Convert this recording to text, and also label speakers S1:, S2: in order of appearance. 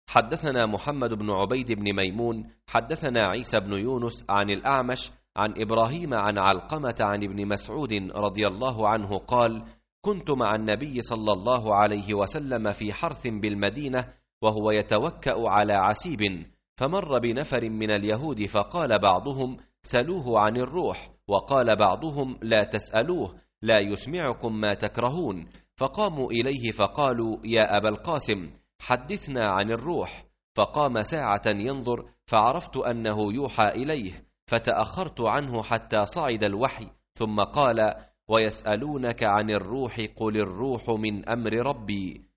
S1: حدثنا محمد بن عبيد بن ميمون حدثنا عيسى بن يونس عن الأعمش عن إبراهيم عن علقمة عن ابن مسعود رضي الله عنه قال: كنت مع النبي صلى الله عليه وسلم في حرث بالمدينة وهو يتوكأ على عسيب، فمر بنفر من اليهود فقال بعضهم: سلوه عن الروح، وقال بعضهم: لا تسألوه، لا يسمعكم ما تكرهون. فقاموا إليه فقالوا: يا أبا القاسم حدثنا عن الروح. فقام ساعة ينظر، فعرفت أنه يوحى إليه، فتأخرت عنه حتى صعد الوحي، ثم قال: ويسألونك عن الروح قل الروح من أمر ربي.